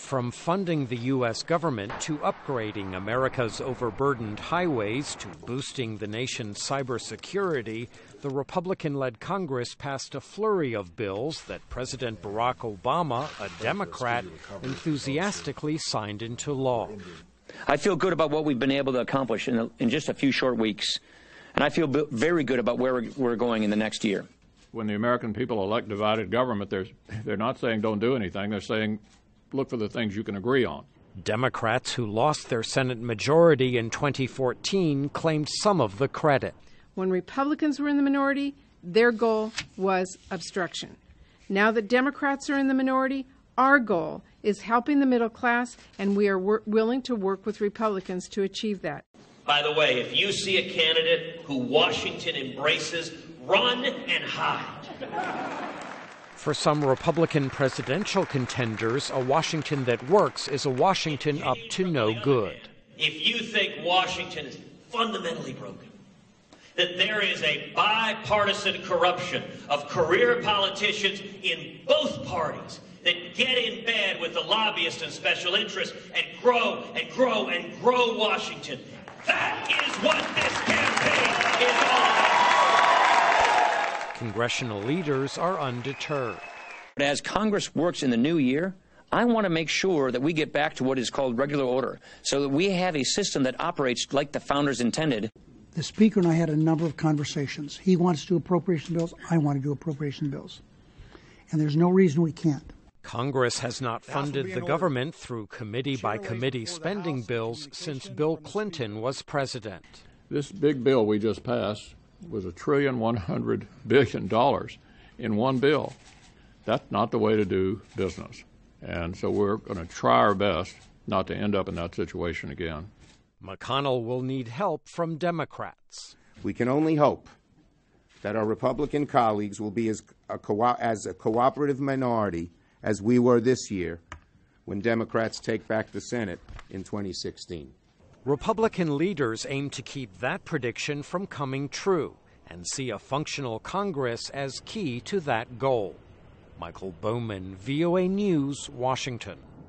From funding the U.S. government to upgrading America's overburdened highways to boosting the nation's cybersecurity, the Republican-led Congress passed a flurry of bills that President Barack Obama, a Democrat, enthusiastically signed into law. I feel good about what we've been able to accomplish in just a few short weeks, and I feel very good about where we're going in the next year. When the American people elect divided government, they're not saying don't do anything. They're saying look for the things you can agree on. Democrats who lost their Senate majority in 2014 claimed some of the credit. When Republicans were in the minority, their goal was obstruction. Now that Democrats are in the minority, our goal is helping the middle class, and we are willing to work with Republicans to achieve that. By the way, if you see a candidate who Washington embraces, run and hide. For some Republican presidential contenders, a Washington that works is a Washington up to no good. If you think Washington is fundamentally broken, that there is a bipartisan corruption of career politicians in both parties that get in bed with the lobbyists and special interests and grow and grow and grow Washington, that is what this campaign is all about. Congressional leaders are undeterred. As Congress works in the new year, I want to make sure that we get back to what is called regular order, so that we have a system that operates like the founders intended. The Speaker and I had a number of conversations. He wants to do appropriation bills. I want to do appropriation bills. And there's no reason we can't. Congress has not funded the government through committee-by-committee spending bills since Bill Clinton was president. This big bill we just passed was $1.1 trillion in one bill. That's not the way to do business. And so we're going to try our best not to end up in that situation again. McConnell will need help from Democrats. We can only hope that our Republican colleagues will be as a cooperative minority as we were this year when Democrats take back the Senate in 2016. Republican leaders aim to keep that prediction from coming true and see a functional Congress as key to that goal. Michael Bowman, VOA News, Washington.